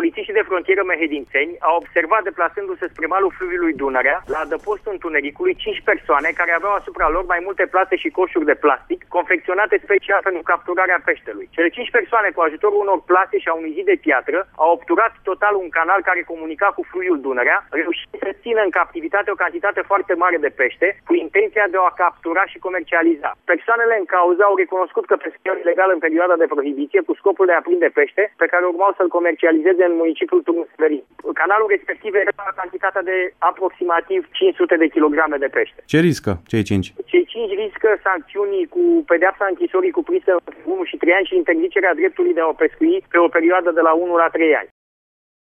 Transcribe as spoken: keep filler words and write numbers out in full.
Polițiștii de frontieră mehedințeni au observat deplasându-se spre malul fluviului Dunărea, la adăpostul întunericului, cinci persoane care aveau asupra lor mai multe plase și coșuri de plastic, confecționate special pentru capturarea peștelui. Cele cinci persoane, cu ajutorul unor plase și a unui zid de piatră, au obturat total un canal care comunica cu fluviul Dunărea, reușind să țină în captivitate o cantitate foarte mare de pește, cu intenția de a o captura și comercializa. Persoanele în cauză au recunoscut că pescuiau ilegal în perioada de prohibiție cu scopul de a prinde pește, pe care urmau să-l comercializeze în municipiul Turnul Severin. Canalul respectiv era la cantitatea de aproximativ cinci sute de kilograme de pește. Ce riscă cei cinci? Cei cinci riscă sancțiuni cu pedeapsa închisorii cuprinsă unu și trei ani și interzicerea dreptului de a o pescui pe o perioadă de la unu la trei ani.